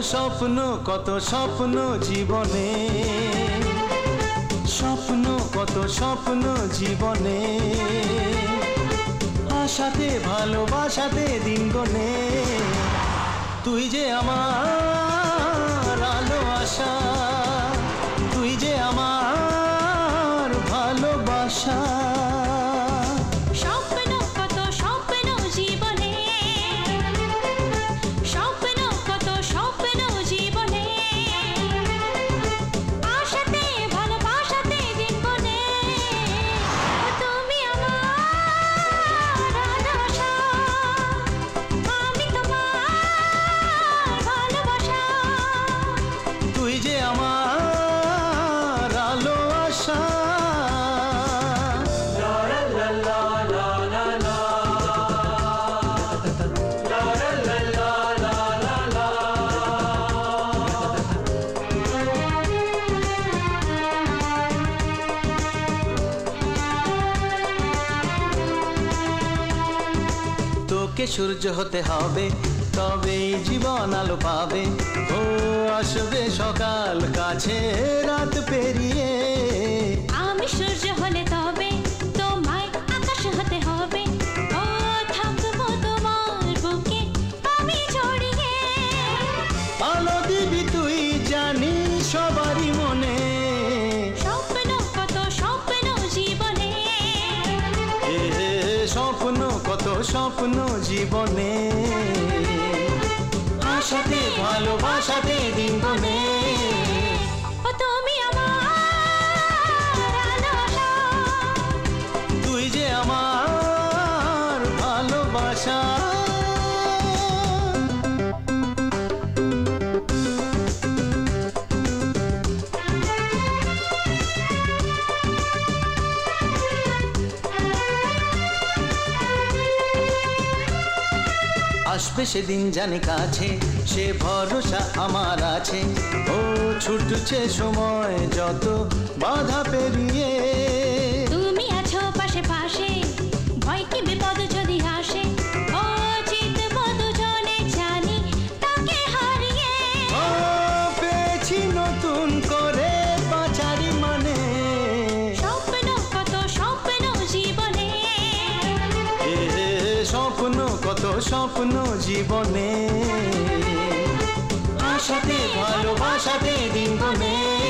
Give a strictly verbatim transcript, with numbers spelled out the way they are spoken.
স্বপ্ন কত স্বপ্ন জীবনে, স্বপ্ন কত স্বপ্ন জীবনে, আশাতে ভালোবাসাতে দিন গনে। তুই যে আমার আলো আশা, তুই যে আমার ভালোবাসা। স্বপ্ন কত স্বপ্ন জীবনে, স্বপ্ন কত স্বপ্ন জীবনে, আশাতে ভালোবাসাতে দিন গনে। তুমি আমার আলো আশা, আমি তোমার ভালোবাসা। তুই যে আমার আলো আশা। তোকে সূর্য হতে হবে, তবেই জীবন আলো পাবে। ও আসবে সকাল কাছে রাত পেরিয়ে। আমি সূর্য হলে তবে তোমায় আকাশ হতে হবে। ও থাকবো তোমার বুকে আমি জড়িয়ে। আলো দিবি তুই জানি সবারই মনে। স্বপ্ন কত স্বপ্ন জীবনে, এ স্বপ্ন কত স্বপ্ন জীবনে, আশাতে ভালোবাসাতে দিন গনে। ও তুমি আমার আলো আশা, তুই যে আমার ভালোবাসা। আসবে সেদিন জানি কাছে, সে ভরসা আমার আছে। ও ছুটছে সময় যত বাধা পেরিয়ে। তুমি আছো পাশে পাশে, ভয় কি বিপদ যদি আসে। ও জিতবো দুজনে জানি তাকে হারিয়ে। ও পেয়েছি নতুন করে বাঁচারি মানে। স্বপ্ন কত স্বপ্ন জীবনে, এ স্বপ্ন কত স্বপ্ন জীবনে, আশাতে ভালোবাসাতে দিন গনে।